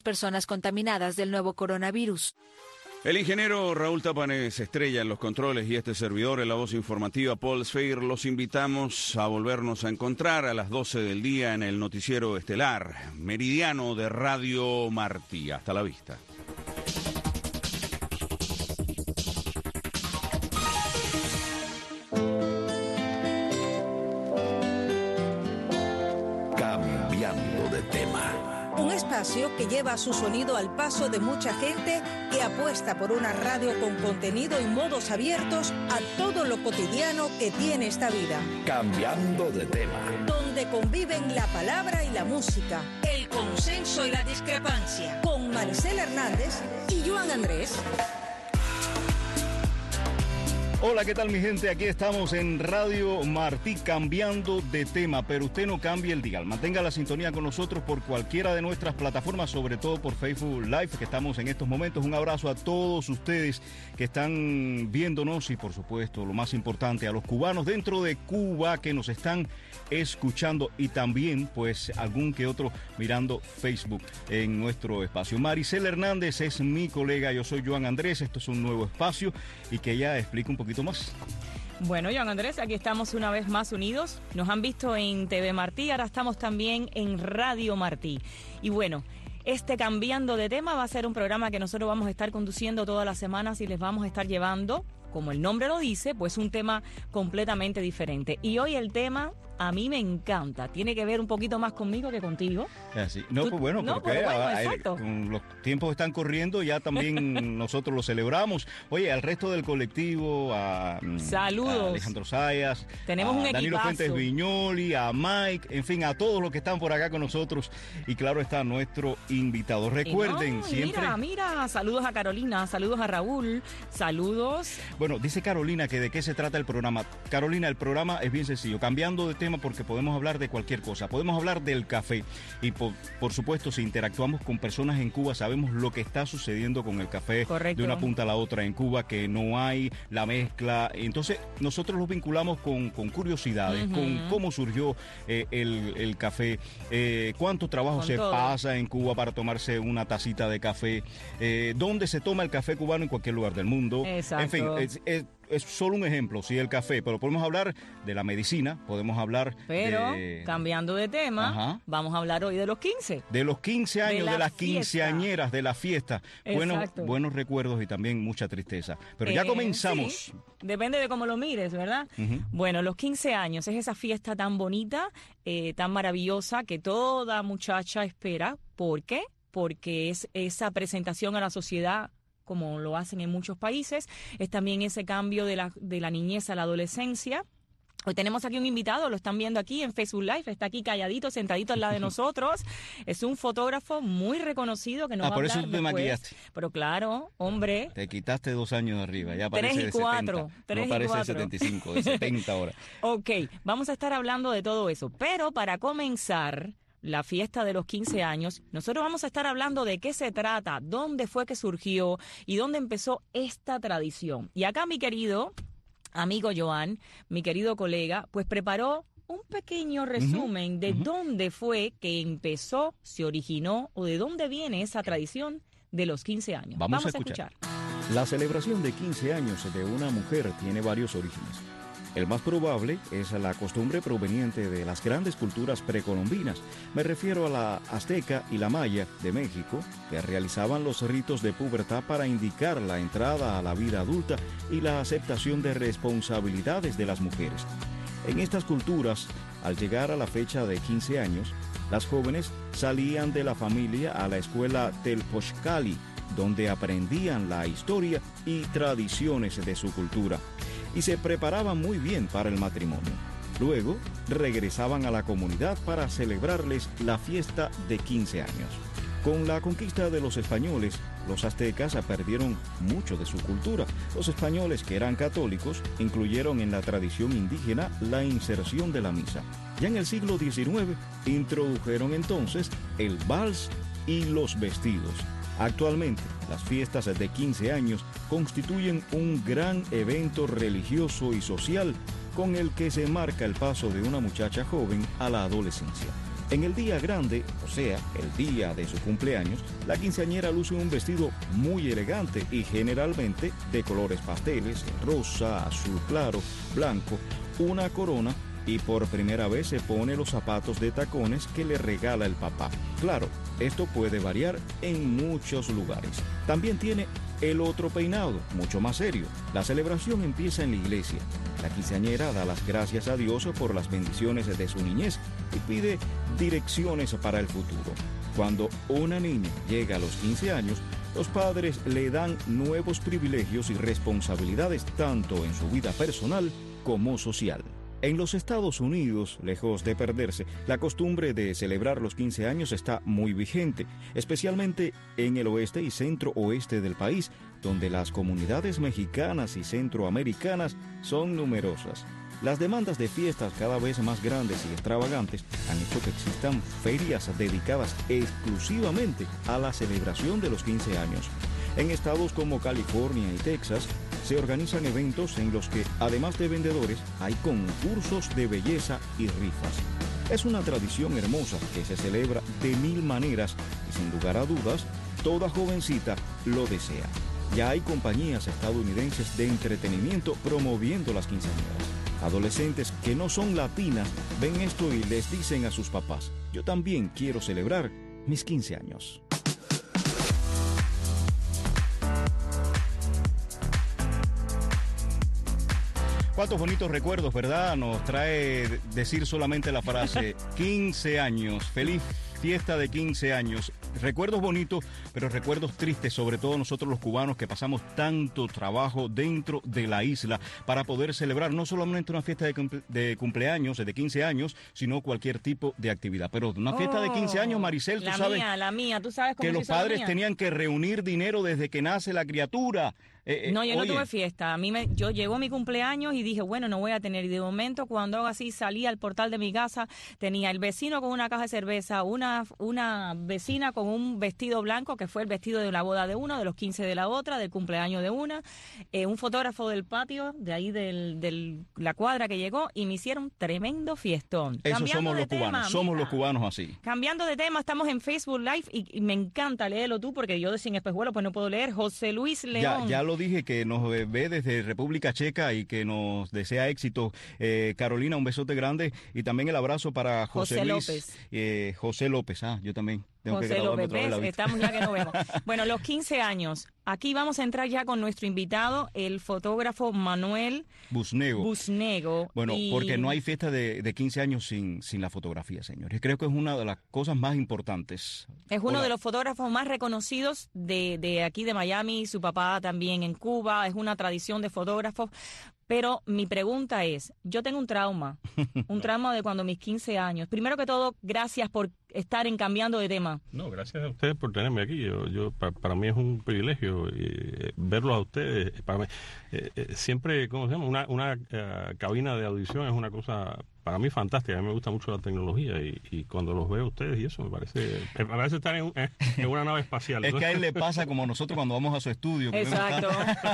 personas contaminadas del nuevo coronavirus. El ingeniero Raúl Tapanes estrella en los controles y este servidor en la voz informativa Paul Sfeir. Los invitamos a volvernos a encontrar a las 12 del día en el noticiero estelar Meridiano de Radio Martí. Hasta la vista. Cambiando de tema. Un espacio que lleva su sonido al paso de mucha gente que apuesta por una radio con contenido y modos abiertos a todo lo cotidiano que tiene esta vida. Cambiando de tema. Donde conviven la palabra y la música, el consenso y la discrepancia. Con Maricela Hernández y Joan Andrés. Hola, ¿qué tal mi gente? Aquí estamos en Radio Martí cambiando de tema, pero usted no cambie el dial. Mantenga la sintonía con nosotros por cualquiera de nuestras plataformas, sobre todo por Facebook Live, que estamos en estos momentos. Un abrazo a todos ustedes que están viéndonos y, por supuesto, lo más importante, a los cubanos dentro de Cuba que nos están escuchando y también, pues, algún que otro mirando Facebook en nuestro espacio. Maricela Hernández es mi colega, yo soy Joan Andrés, esto es un nuevo espacio y que ella explique un poquito más. Bueno, Joan Andrés, aquí estamos una vez más unidos. Nos han visto en TV Martí, ahora estamos también en Radio Martí. Y bueno, este Cambiando de Tema va a ser un programa que nosotros vamos a estar conduciendo todas las semanas y les vamos a estar llevando, como el nombre lo dice, pues un tema completamente diferente. Y hoy el tema a mí me encanta. Tiene que ver un poquito más conmigo que contigo. Así. No, pues bueno, no, porque exacto. Los tiempos están corriendo, ya también nosotros lo celebramos. Oye, al resto del colectivo, saludos. A Alejandro Sayas, tenemos un Danilo equipazo. Fuentes Viñoli, a Mike, en fin, a todos los que están por acá con nosotros. Y claro está nuestro invitado. Recuerden, siempre... Mira, saludos a Carolina, saludos a Raúl, saludos. Bueno, dice Carolina que de qué se trata el programa. Carolina, el programa es bien sencillo, cambiando de tema porque podemos hablar de cualquier cosa. Podemos hablar del café y por supuesto si interactuamos con personas en Cuba sabemos lo que está sucediendo con el café. Correcto. De una punta a la otra en Cuba, que no hay la mezcla. Entonces nosotros los vinculamos con curiosidades, con cómo surgió el café, cuánto trabajo se pasa en Cuba para tomarse una tacita de café, dónde se toma el café cubano en cualquier lugar del mundo. Exacto. En fin, es solo un ejemplo, sí, el café, pero podemos hablar de la medicina, podemos hablar cambiando de tema, Ajá. Vamos a hablar hoy de los 15. De los 15 años, de las quinceañeras, de la fiesta. Buenos recuerdos y también mucha tristeza. Pero ya comenzamos. Sí. Depende de cómo lo mires, ¿verdad? Bueno, los 15 años es esa fiesta tan bonita, tan maravillosa que toda muchacha espera. ¿Por qué? Porque es esa presentación a la sociedad, como lo hacen en muchos países, es también ese cambio de la niñez a la adolescencia. Hoy tenemos aquí un invitado, lo están viendo aquí en Facebook Live, está aquí calladito, sentadito al lado de nosotros. Es un fotógrafo muy reconocido que nos va a hablar por eso te maquillaste. Pero claro, hombre. Te quitaste 2 años de arriba, ya parece 3 y 4, de 70. 3 No y parece 4. de 75, de 70 ahora. Ok, vamos a estar hablando de todo eso, pero para comenzar la fiesta de los 15 años, nosotros vamos a estar hablando de qué se trata, dónde fue que surgió y dónde empezó esta tradición. Y acá mi querido amigo Joan, mi querido colega, pues preparó un pequeño resumen de dónde fue que empezó, se originó o de dónde viene esa tradición de los 15 años. Vamos a escuchar. La celebración de 15 años de una mujer tiene varios orígenes. El más probable es la costumbre proveniente de las grandes culturas precolombinas. Me refiero a la azteca y la maya de México, que realizaban los ritos de pubertad para indicar la entrada a la vida adulta y la aceptación de responsabilidades de las mujeres. En estas culturas, al llegar a la fecha de 15 años, las jóvenes salían de la familia a la escuela Telpochcali, donde aprendían la historia y tradiciones de su cultura, y se preparaban muy bien para el matrimonio. Luego, regresaban a la comunidad para celebrarles la fiesta de 15 años. Con la conquista de los españoles, los aztecas perdieron mucho de su cultura. Los españoles, que eran católicos, incluyeron en la tradición indígena la inserción de la misa. Ya en el siglo XIX, introdujeron entonces el vals y los vestidos. Actualmente, las fiestas de 15 años constituyen un gran evento religioso y social con el que se marca el paso de una muchacha joven a la adolescencia. En el día grande, o sea, el día de su cumpleaños, la quinceañera luce un vestido muy elegante y generalmente de colores pasteles, rosa, azul claro, blanco, una corona y por primera vez se pone los zapatos de tacones que le regala el papá. Claro, esto puede variar en muchos lugares. También tiene el otro peinado, mucho más serio. La celebración empieza en la iglesia. La quinceañera da las gracias a Dios por las bendiciones de su niñez y pide direcciones para el futuro. Cuando una niña llega a los 15 años, los padres le dan nuevos privilegios y responsabilidades tanto en su vida personal como social. En los Estados Unidos, lejos de perderse, la costumbre de celebrar los 15 años está muy vigente, especialmente en el oeste y centro-oeste del país, donde las comunidades mexicanas y centroamericanas son numerosas. Las demandas de fiestas cada vez más grandes y extravagantes han hecho que existan ferias dedicadas exclusivamente a la celebración de los 15 años. En estados como California y Texas, se organizan eventos en los que, además de vendedores, hay concursos de belleza y rifas. Es una tradición hermosa que se celebra de 1000 maneras y, sin lugar a dudas, toda jovencita lo desea. Ya hay compañías estadounidenses de entretenimiento promoviendo las quinceañeras. Adolescentes que no son latinas ven esto y les dicen a sus papás: yo también quiero celebrar mis 15 años. Cuántos bonitos recuerdos, ¿verdad? Nos trae decir solamente la frase 15 años, feliz fiesta de 15 años. Recuerdos bonitos, pero recuerdos tristes, sobre todo nosotros los cubanos que pasamos tanto trabajo dentro de la isla para poder celebrar no solamente una fiesta de cumpleaños, de 15 años, sino cualquier tipo de actividad. Pero una fiesta de 15 años, Maricel, tú sabes... La mía, tú sabes cómo que los padres tenían que reunir dinero desde que nace la criatura. No, yo no tuve fiesta. Yo llegó mi cumpleaños y dije, bueno, no voy a tener. Y de momento, cuando hago así, salí al portal de mi casa, tenía el vecino con una caja de cerveza, una vecina con un vestido blanco, que fue el vestido de la boda de uno, de los 15 de la otra, del cumpleaños de una, un fotógrafo del patio, de ahí de la cuadra que llegó, y me hicieron tremendo fiestón. Eso somos los cubanos, somos los cubanos así. Cambiando de tema, estamos en Facebook Live y me encanta, léelo tú, porque yo sin espejuelos pues no puedo leer. José Luis León. Ya lo dije, que nos ve desde República Checa y que nos desea éxito. Carolina, un besote grande y también el abrazo para José Luis López. José López, yo también tengo José que graduarme López, otra vez. estamos ya que no vemos. Bueno, los 15 años. Aquí vamos a entrar ya con nuestro invitado, el fotógrafo Manuel Busnego. Bueno, porque no hay fiesta de 15 años sin la fotografía, señores. Creo que es una de las cosas más importantes. Es uno de los fotógrafos más reconocidos de aquí de Miami, su papá también en Cuba, es una tradición de fotógrafos. Pero mi pregunta es, yo tengo un trauma de cuando mis 15 años. Primero que todo, gracias por estar en Cambiando de Tema. No, gracias a ustedes por tenerme aquí. Para mí es un privilegio verlos a ustedes. Para mí, siempre, ¿cómo se llama? Una cabina de audición es una cosa para mí fantástica. A mí me gusta mucho la tecnología y cuando los veo a ustedes y eso me parece estar en una nave espacial. Es que a él le pasa como a nosotros cuando vamos a su estudio. Exacto.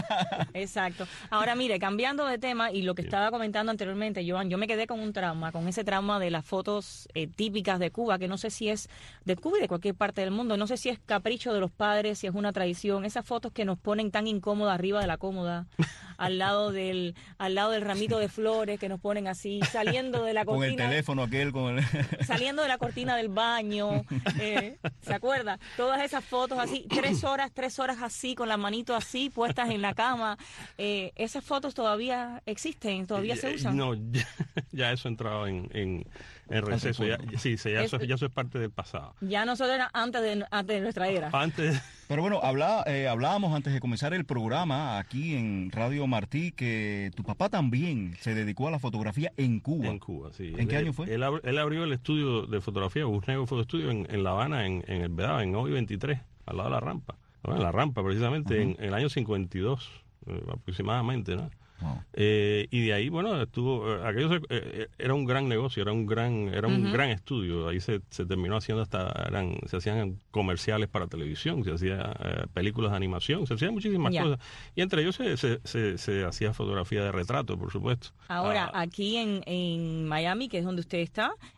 Exacto. Ahora mire, cambiando de tema y lo que estaba comentando anteriormente, Joan, yo me quedé con ese trauma de las fotos típicas de Cuba, que no sé si es de Cuba y de cualquier parte del mundo, no sé si es capricho de los padres, si es una tradición, esas fotos que nos ponen tan incómodas arriba de la cómoda, al lado del ramito de flores que nos ponen así, saliendo de la cortina. Con el teléfono aquel, saliendo de la cortina del baño, ¿se acuerda? Todas esas fotos así, 3 horas así, con la manito así, puestas en la cama. ¿Esas fotos todavía existen? ¿Todavía se usan? No, ya eso ha entrado en receso. Ya eso es parte del pasado. Ya nosotros era antes de nuestra era. Pero bueno, hablábamos antes de comenzar el programa aquí en Radio Martí que tu papá también se dedicó a la fotografía en Cuba. En Cuba, sí. ¿En qué año fue? Él abrió el estudio de fotografía, Busnego Photo Studio, en La Habana, en el Vedado, en Hoy 23, al lado de la rampa. Bueno, en la rampa, precisamente, en el año 52, aproximadamente, ¿no? Wow. Y de ahí, bueno, aquello era un gran negocio, era un gran estudio. Ahí se terminó haciendo se hacían comerciales para televisión, se hacían películas de animación, se hacían muchísimas cosas. Y entre ellos se hacía fotografía de retrato, por supuesto. Ahora, aquí en Miami, que es donde usted está,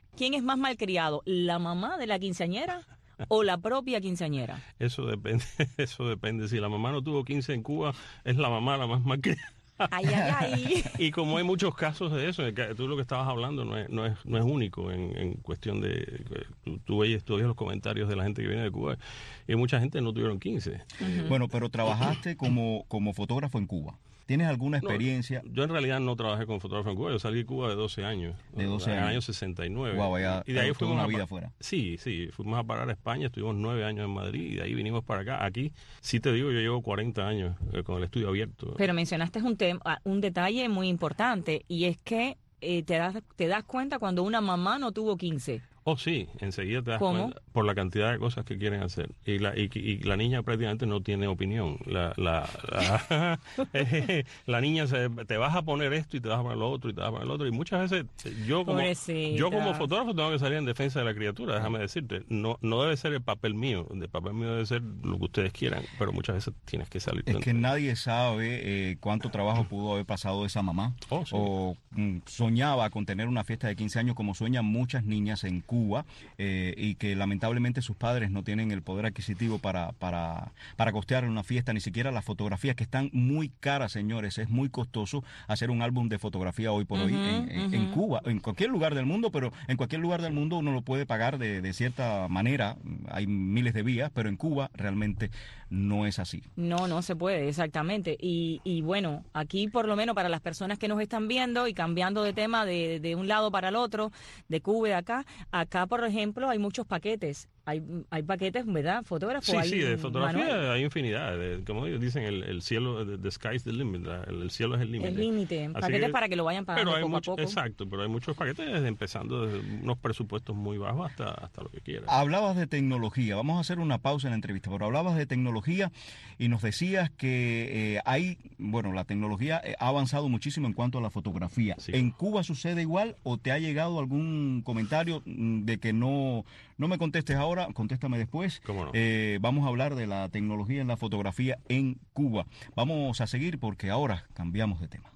¿Quién es más malcriado, la mamá de la quinceañera o la propia quinceañera? Eso depende, eso depende. Si la mamá no tuvo 15 en Cuba, es la mamá la más malcriada. Ay, ay, ay. Y como hay muchos casos de eso, tú lo que estabas hablando no es único en cuestión de... Tú oyes los comentarios de la gente que viene de Cuba y mucha gente no tuvieron 15. Uh-huh. Bueno, pero trabajaste como fotógrafo en Cuba. ¿Tienes alguna experiencia? No, yo en realidad no trabajé como fotógrafo en Cuba. Yo salí de Cuba de 12 años. De 12 años. En el año 69. Wow, ya, y de ahí fuimos una vida afuera. Sí, fuimos a parar a España. Estuvimos 9 años en Madrid y de ahí vinimos para acá. Aquí, sí te digo, yo llevo 40 años con el estudio abierto. Pero mencionaste un detalle muy importante y es que te das cuenta cuando una mamá no tuvo 15. Oh, sí, enseguida te das ¿Cómo? cuenta por la cantidad de cosas que quieren hacer. Y la niña prácticamente no tiene opinión. La niña te vas a poner esto y te vas a poner lo otro y te vas a poner lo otro. Y muchas veces yo como fotógrafo tengo que salir en defensa de la criatura, déjame decirte. No debe ser el papel mío. El papel mío debe ser lo que ustedes quieran, pero muchas veces tienes que salir. Es que nadie sabe cuánto trabajo pudo haber pasado esa mamá. Oh, sí. O soñaba con tener una fiesta de 15 años como sueñan muchas niñas en Cuba, y que lamentablemente sus padres no tienen el poder adquisitivo para costear una fiesta, ni siquiera las fotografías, que están muy caras, señores. Es muy costoso hacer un álbum de fotografía hoy por hoy en Cuba, en cualquier lugar del mundo, pero en cualquier lugar del mundo uno lo puede pagar de cierta manera. Hay miles de vías, pero en Cuba realmente no es así. No se puede, exactamente. Y bueno, aquí por lo menos para las personas que nos están viendo y cambiando de tema de un lado para el otro, de Cuba y de acá, por ejemplo, hay muchos paquetes. Hay paquetes, ¿verdad? Fotógrafos. Sí, de fotografía hay infinidad. Como dicen, el cielo, the sky's the limit. El cielo es el límite. El límite. Paquetes para que lo vayan pagando poco a poco. Exacto, pero hay muchos paquetes empezando desde unos presupuestos muy bajos hasta lo que quieras. Hablabas de tecnología. Vamos a hacer una pausa en la entrevista, pero hablabas de tecnología y nos decías que la tecnología ha avanzado muchísimo en cuanto a la fotografía. Sí. ¿En Cuba sucede igual o te ha llegado algún comentario de que no me contestes ahora, contéstame después? ¿Cómo no? Vamos a hablar de la tecnología en la fotografía en Cuba. Vamos a seguir porque ahora cambiamos de tema.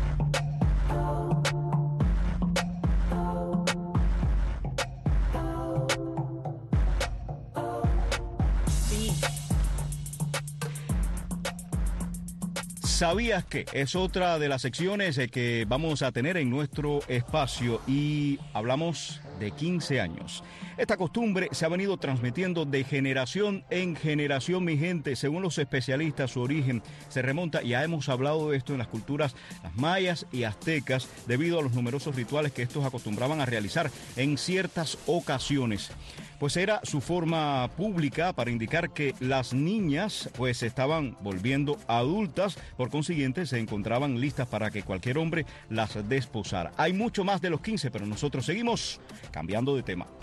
¿Sabías que? Es otra de las secciones que vamos a tener en nuestro espacio y hablamos de 15 años. Esta costumbre se ha venido transmitiendo de generación en generación, mi gente. Según los especialistas, su origen se remonta, y ya hemos hablado de esto, en las culturas las mayas y aztecas, debido a los numerosos rituales que estos acostumbraban a realizar en ciertas ocasiones. Pues era su forma pública para indicar que las niñas pues se estaban volviendo adultas, por consiguiente se encontraban listas para que cualquier hombre las desposara. Hay mucho más de los 15, pero nosotros seguimos cambiando de tema.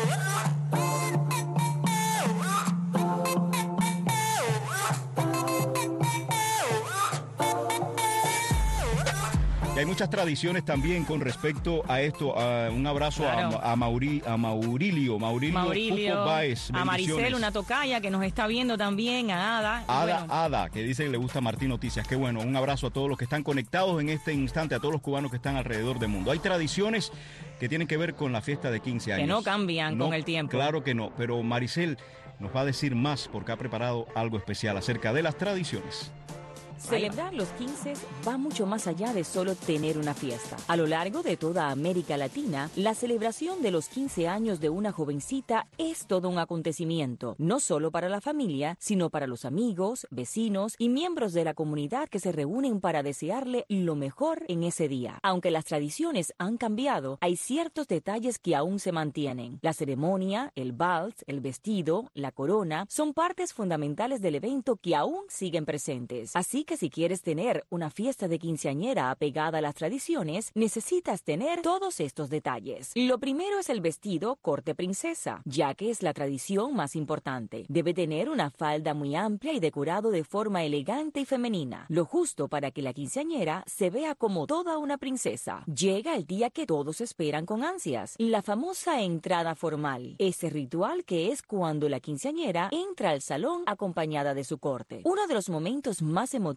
Y hay muchas tradiciones también con respecto a esto. Un abrazo a Maurilio Báez. A Maricel, una tocaya que nos está viendo también, a Ada. Ada, que dice que le gusta Martín Noticias. Qué bueno, un abrazo a todos los que están conectados en este instante, a todos los cubanos que están alrededor del mundo. Hay tradiciones que tienen que ver con la fiesta de 15 años. Que no cambian con el tiempo. Claro que no, pero Maricel nos va a decir más porque ha preparado algo especial acerca de las tradiciones. Celebrar los 15 va mucho más allá de solo tener una fiesta. A lo largo de toda América Latina, la celebración de los 15 años de una jovencita es todo un acontecimiento, no solo para la familia, sino para los amigos, vecinos y miembros de la comunidad que se reúnen para desearle lo mejor en ese día. Aunque las tradiciones han cambiado, hay ciertos detalles que aún se mantienen. La ceremonia, el vals, el vestido, la corona, son partes fundamentales del evento que aún siguen presentes. Así que si quieres tener una fiesta de quinceañera apegada a las tradiciones, necesitas tener todos estos detalles. Lo primero es el vestido corte princesa, ya que es la tradición más importante. Debe tener una falda muy amplia y decorado de forma elegante y femenina, lo justo para que la quinceañera se vea como toda una princesa. Llega el día que todos esperan con ansias, la famosa entrada formal, ese ritual que es cuando la quinceañera entra al salón acompañada de su corte. Uno de los momentos más emotivos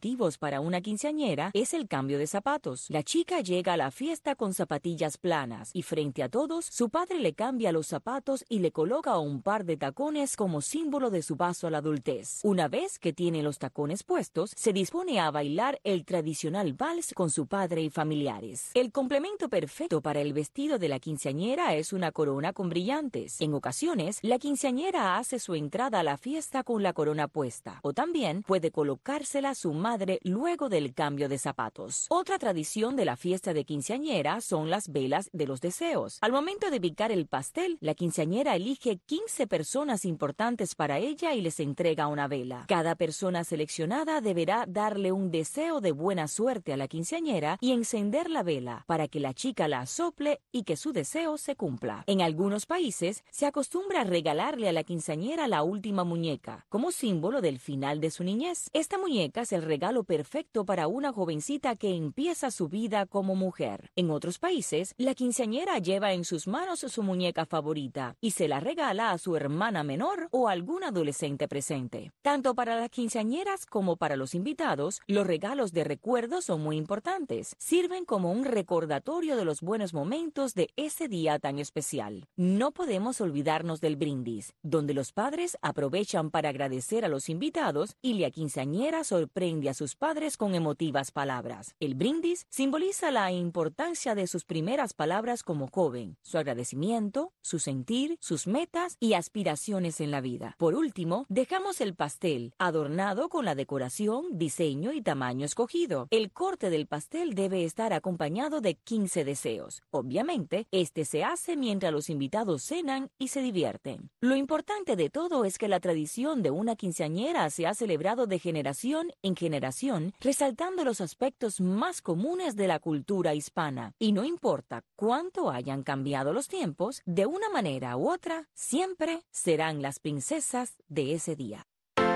emotivos para una quinceañera es el cambio de zapatos. La chica llega a la fiesta con zapatillas planas y frente a todos, su padre le cambia los zapatos y le coloca un par de tacones como símbolo de su paso a la adultez. Una vez que tiene los tacones puestos, se dispone a bailar el tradicional vals con su padre y familiares. El complemento perfecto para el vestido de la quinceañera es una corona con brillantes. En ocasiones, la quinceañera hace su entrada a la fiesta con la corona puesta, o también puede colocársela su madre luego del cambio de zapatos. Otra tradición de la fiesta de quinceañera son las velas de los deseos. Al momento de picar el pastel, la quinceañera elige 15 personas importantes para ella y les entrega una vela. Cada persona seleccionada deberá darle un deseo de buena suerte a la quinceañera y encender la vela para que la chica la sople y que su deseo se cumpla. En algunos países se acostumbra a regalarle a la quinceañera la última muñeca, como símbolo del final de su niñez. Esta muñeca es el regalo perfecto para una jovencita que empieza su vida como mujer. En otros países, la quinceañera lleva en sus manos su muñeca favorita y se la regala a su hermana menor o a algún adolescente presente. Tanto para las quinceañeras como para los invitados, los regalos de recuerdo son muy importantes. Sirven como un recordatorio de los buenos momentos de ese día tan especial. No podemos olvidarnos del brindis, donde los padres aprovechan para agradecer a los invitados y la quinceañera sorprende a sus padres con emotivas palabras. El brindis simboliza la importancia de sus primeras palabras como joven, su agradecimiento, su sentir, sus metas y aspiraciones en la vida. Por último, dejamos el pastel, adornado con la decoración, diseño y tamaño escogido. El corte del pastel debe estar acompañado de 15 deseos. Obviamente, este se hace mientras los invitados cenan y se divierten. Lo importante de todo es que la tradición de una quinceañera se ha celebrado de generación en generación, resaltando los aspectos más comunes de la cultura hispana. Y no importa cuánto hayan cambiado los tiempos, de una manera u otra, siempre serán las princesas de ese día.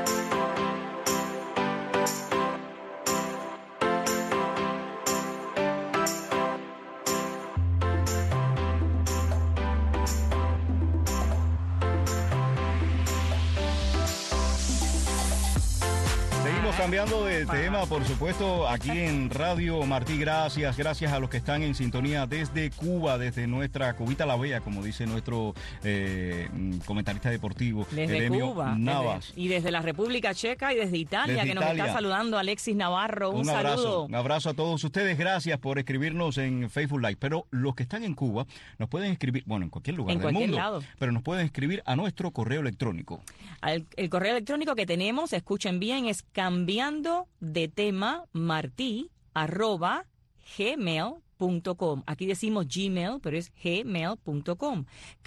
Cambiando de tema, por supuesto, aquí en Radio Martí, gracias a los que están en sintonía desde Cuba, desde nuestra Cubita la Bella, como dice nuestro comentarista deportivo, desde Eremio Cuba, Navas. Y desde la República Checa y desde Italia, nos está saludando Alexis Navarro. Un saludo. Un abrazo a todos ustedes, gracias por escribirnos en Facebook Live. Pero los que están en Cuba nos pueden escribir, bueno, en cualquier lugar del mundo, lado, pero nos pueden escribir a nuestro correo electrónico. El correo electrónico que tenemos, escuchen bien, es cambiandodetema@gmail.com. Aquí decimos Gmail, pero es gmail.com.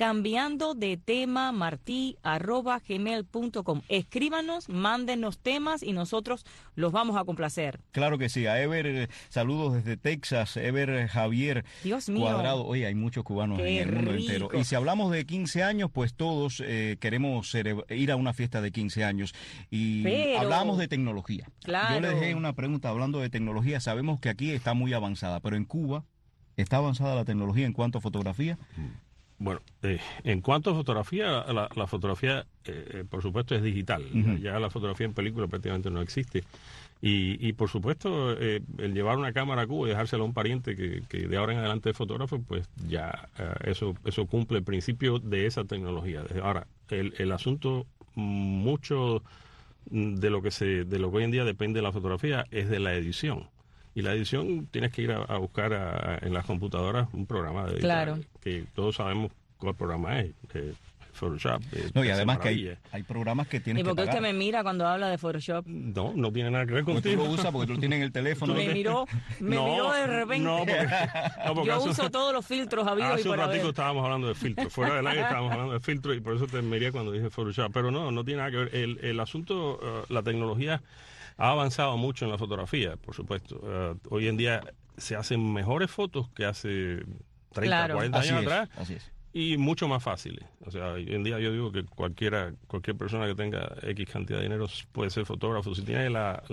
cambiandodetema@gmail.com. Escríbanos, mándenos temas y nosotros los vamos a complacer. Claro que sí. A Ever, saludos desde Texas. Ever Javier Dios mío. Cuadrado. Oye, hay muchos cubanos en el mundo entero. Y si hablamos de 15 años, pues todos queremos ir a una fiesta de 15 años. Y hablamos de tecnología. Claro. Yo le dejé una pregunta hablando de tecnología. Sabemos que aquí está muy avanzada, pero en Cuba, ¿está avanzada la tecnología en cuanto a fotografía? Bueno, en cuanto a fotografía, la fotografía, por supuesto, es digital. Uh-huh. Ya la fotografía en película prácticamente no existe. Y por supuesto, el llevar una cámara a Cuba y dejársela a un pariente que de ahora en adelante es fotógrafo, pues ya eso cumple el principio de esa tecnología. Ahora, el asunto, mucho de lo que hoy en día depende de la fotografía es de la edición. Y la edición tienes que ir a buscar en las computadoras un programa de editar, claro, que todos sabemos cuál programa es. Photoshop. No, y además que hay programas que tienes que pagar. ¿Y por qué usted me mira cuando habla de Photoshop? No tiene nada que ver contigo. Tú lo usas porque tú lo tienes en el teléfono. Me miró de repente. No, porque yo uso todos los filtros habidos y por haber. Hace un ratito estábamos hablando de filtros. Fuera del aire estábamos hablando de filtros y por eso te miré cuando dije Photoshop. Pero no tiene nada que ver. El asunto, la tecnología ha avanzado mucho en la fotografía, por supuesto. Hoy en día se hacen mejores fotos que hace 30, 40 años atrás. Así es. Y mucho más fáciles. O sea, hoy en día yo digo que cualquier persona que tenga X cantidad de dinero puede ser fotógrafo si tiene la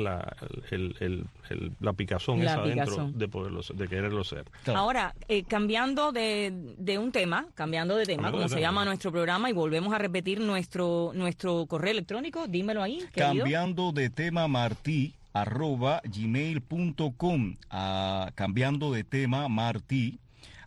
picazón esa dentro de quererlo ser. Claro. Ahora, cambiando de un tema, como se llama nuestro programa, y volvemos a repetir nuestro correo electrónico, dímelo ahí, querido. Cambiando de tema, Martí, @gmail.com, cambiando de tema, Martí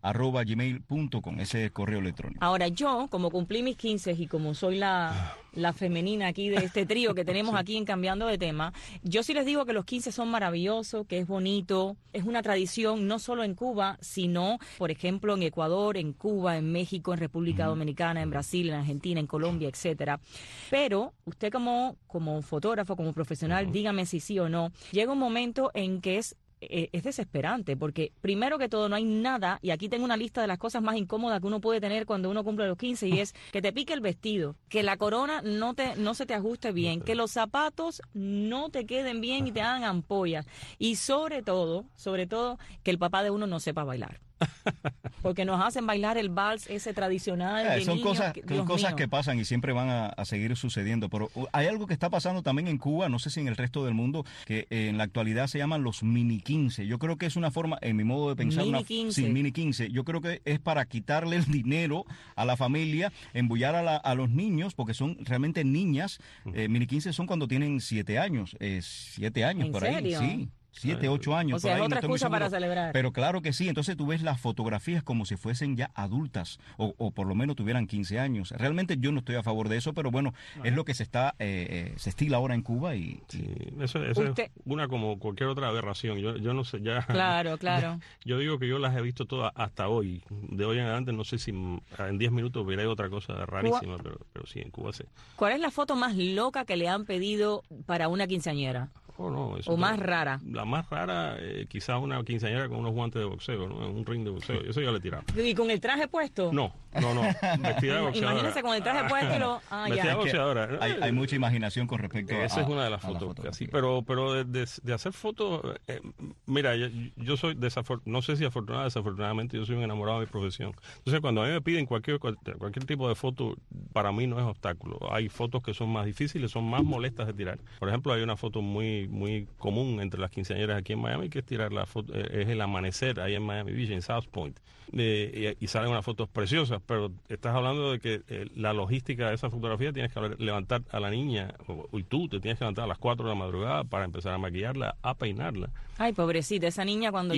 @gmail.com, ese es el correo electrónico. Ahora yo, como cumplí mis 15 y como soy la femenina aquí de este trío que tenemos aquí en Cambiando de Tema, yo sí les digo que los 15 son maravillosos, que es bonito, es una tradición no solo en Cuba, sino, por ejemplo, en Ecuador, en Cuba, en México, en República Dominicana, en Brasil, en Argentina, en Colombia, etcétera. Pero usted como fotógrafo, como profesional, dígame si sí o no, llega un momento en que es desesperante, porque primero que todo no hay nada, y aquí tengo una lista de las cosas más incómodas que uno puede tener cuando uno cumple los 15, y es que te pique el vestido, que la corona no se te ajuste bien, que los zapatos no te queden bien y te hagan ampollas, y sobre todo, que el papá de uno no sepa bailar. Porque nos hacen bailar el vals ese tradicional de son niños, cosas que pasan y siempre van a seguir sucediendo. Pero hay algo que está pasando también en Cuba, no sé si en el resto del mundo, que en la actualidad se llaman los mini 15. Yo creo que es una forma, en mi modo de pensar, mini 15. Yo creo que es para quitarle el dinero a la familia, embullar a los niños, porque son realmente niñas. Mini 15 son cuando tienen 7 años. 7 años por ahí. ¿En serio? Sí. 7, 8 años. O sea, por ahí, es otra excusa para celebrar. Pero claro que sí, entonces tú ves las fotografías como si fuesen ya adultas, o por lo menos tuvieran 15 años. Realmente yo no estoy a favor de eso, pero bueno, es lo que se estila ahora en Cuba. Sí, eso es una como cualquier otra aberración. Yo no sé, ya... Claro. Yo digo que yo las he visto todas hasta hoy. De hoy en adelante no sé si en 10 minutos veré otra cosa rarísima, pero sí, en Cuba sí. ¿Cuál es la foto más loca que le han pedido para una quinceañera? O más rara. La más rara, quizás una quinceañera con unos guantes de boxeo, ¿no? En un ring de boxeo. Eso ya le tiramos. ¿Y con el traje puesto? No. Vestida de boxeadora. Imagínese con el traje puesto. Vestida de boxeadora. Hay mucha imaginación con respecto a... Esa es una de las fotos. Así, pero de hacer fotos... mira, yo soy no sé si afortunada o desafortunadamente, yo soy un enamorado de mi profesión. Entonces, cuando a mí me piden cualquier tipo de foto, para mí no es obstáculo. Hay fotos que son más difíciles, son más molestas de tirar. Por ejemplo, hay una foto muy común entre las quinceañeras aquí en Miami, que es tirar la foto, es el amanecer ahí en Miami Beach, en South Point, y salen unas fotos preciosas, pero estás hablando de que la logística de esa fotografía, tienes que levantar a la niña, y tú te tienes que levantar a las 4 de la madrugada para empezar a maquillarla, a peinarla. Ay, pobrecita, esa niña cuando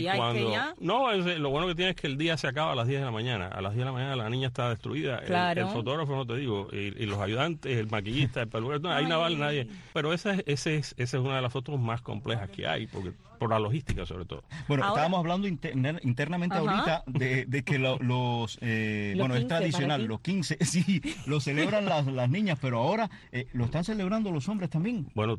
No, lo bueno que tiene es que el día se acaba a las 10 de la mañana. A las 10 de la mañana la niña está destruida. Claro. El fotógrafo, no te digo, y los ayudantes, el maquillista, el peluquero, no, ahí no vale nadie. Pero esa es una de las fotos más complejas que hay, porque por la logística sobre todo. Bueno, estábamos hablando internamente ahorita de que los 15, es tradicional, los 15, sí, lo celebran las niñas, pero ahora lo están celebrando los hombres también. Bueno,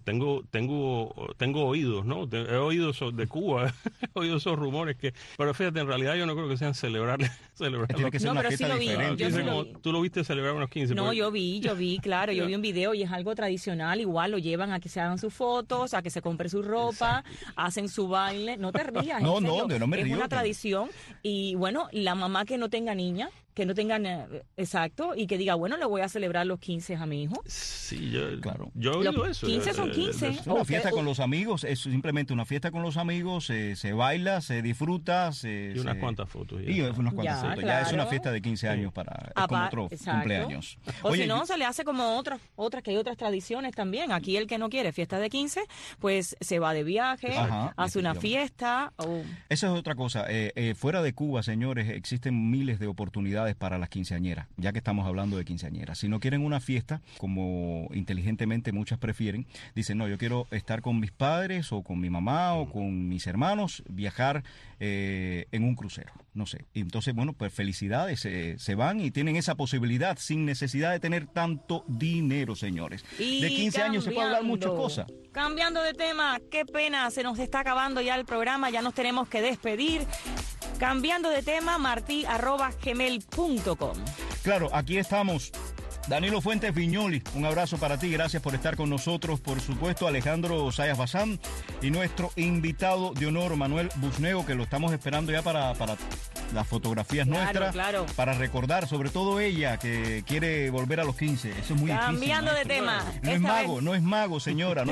tengo oídos, ¿no? He oído de Cuba, he oído esos rumores pero fíjate, en realidad yo no creo que sean celebrar Tiene que ser una fiesta diferente. ¿Tú lo viste celebrar unos 15? No, yo vi, claro, yo vi un video y es algo tradicional, igual lo llevan a que se hagan sus fotos, a que se compre su ropa, hacen su baile, no te rías. No, yo no me río. Es una tradición y bueno, la mamá que no tenga niña, que no tengan exacto, y que diga, bueno, le voy a celebrar los 15 a mi hijo. Sí, yo he oído eso. 15 son 15. Es una fiesta con los amigos, es simplemente una fiesta con los amigos, se baila, se disfruta. Y unas cuantas fotos. Claro. Ya es una fiesta de 15 años es como otro cumpleaños. O si no, se le hace como otras, que hay otras tradiciones también. Aquí el que no quiere fiesta de 15, pues se va de viaje, hace una fiesta. Esa es otra cosa. Fuera de Cuba, señores, existen miles de oportunidades para las quinceañeras, ya que estamos hablando de quinceañeras. Si no quieren una fiesta, como inteligentemente muchas prefieren, dicen, no, yo quiero estar con mis padres o con mi mamá o con mis hermanos, viajar en un crucero, no sé. Y entonces, bueno, pues felicidades, se van y tienen esa posibilidad sin necesidad de tener tanto dinero, señores. Y de 15 años se puede hablar muchas cosas. Cambiando de tema, qué pena, se nos está acabando ya el programa, ya nos tenemos que despedir. Cambiando de tema, marti@gmail.com. Claro, aquí estamos. Danilo Fuentes Viñoli, un abrazo para ti, gracias por estar con nosotros, por supuesto Alejandro Sayas Bazán y nuestro invitado de honor Manuel Busneo, que lo estamos esperando ya para las fotografías nuestras, para recordar, sobre todo ella que quiere volver a los 15, eso es muy difícil. Cambiando de tema. No es mago, señora.